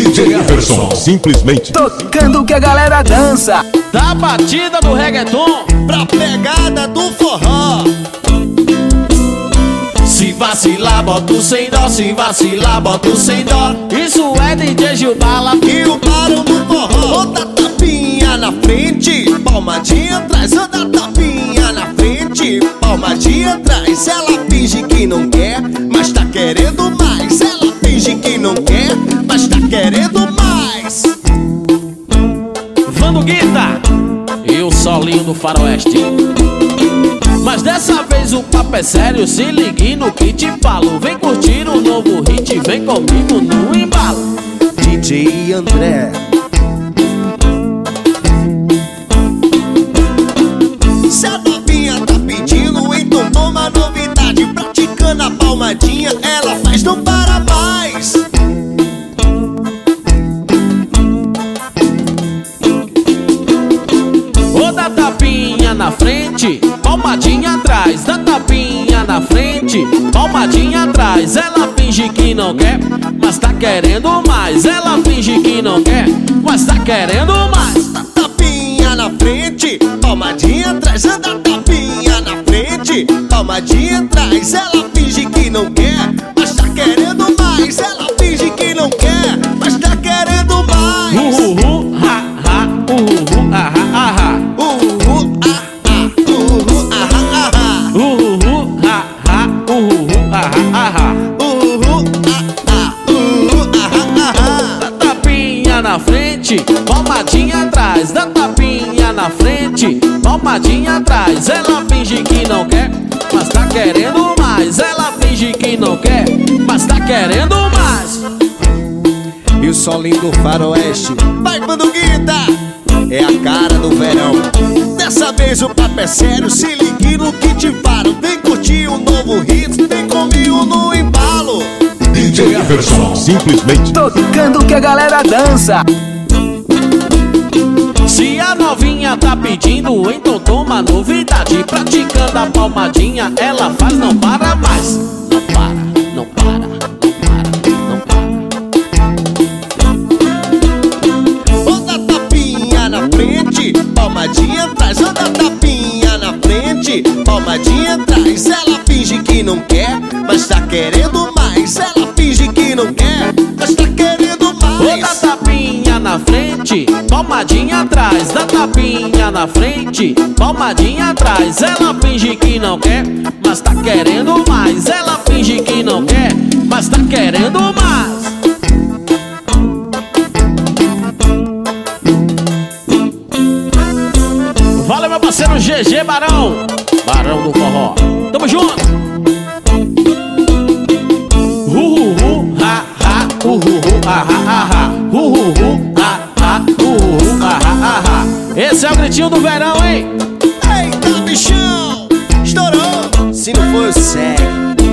DJ Everson, simplesmente tocando que a galera dança. Da batida do reggaeton pra pegada do forró. Se vacilar, bota o sem dó. Se vacilar, bota o sem dó. Isso é DJ Gilbala e o barão do forró. Outra tapinha na frente, palmadinha atrás. Outra tapinha na frente, palmadinha atrás. Ela finge que não quer, mas tá querendo mais. Ela finge que não quer, mas tá querendo mais. Vando Guita e o solinho do faroeste. Mas dessa vez o papo é sério, se ligue no que te falo. Vem curtir o novo hit, vem comigo no embalo. DJ André. Se a novinha tá pedindo, então toma novidade. Praticando a palmadinha, ela faz não para mais. Ô, dá tapinha na frente, palmadinha atrás. Dá tapinha na frente, palmadinha atrás. Ela finge que não quer, mas tá querendo mais. Ela finge que não quer, mas tá querendo mais. Dá tapinha na frente, palmadinha atrás. Dá tapinha na frente, palmadinha atrás. Ela finge que não quer, mas tá querendo mais. Ela finge que não quer, mas tá querendo mais. Ha, ha, ha, ha, ha. Dá tapinha na frente, palmadinha atrás. Dá tapinha na frente, palmadinha atrás. Ela finge que não quer, mas tá querendo mais. Ela finge que não quer, mas tá querendo mais. E o solinho do faroeste vai Vando Guita, é a cara do verão. Dessa vez o papo é sério, se ligue no que te falo. Vem curtir um novo hit, vem comigo no embalo. DJ Everson, simplesmente tocando que a galera dança. Se a novinha tá pedindo, então toma novidade. Praticando a palmadinha, ela faz, não para mais. Não para, não para, não para, não para. Outra tapinha na frente, palmadinha atrás. Outra tapinha na frente, palmadinha atrás. Ela finge que não quer, mas tá querendo mais. Ela finge que não quer, mas tá querendo mais. Outra tapinha na frente, palmadinha atrás. Dá tapinha na frente, palmadinha atrás. Ela finge que não quer, mas tá querendo mais. Ela finge que não quer, mas tá querendo mais. Valeu, meu parceiro GG Barão, Barão do Forró. Tamo junto. Ha, ha, ha, ha, ha. Ha, ha, ha, ha. Esse é o gritinho do verão, hein? Eita, bichão, estourou. Se não for o segue.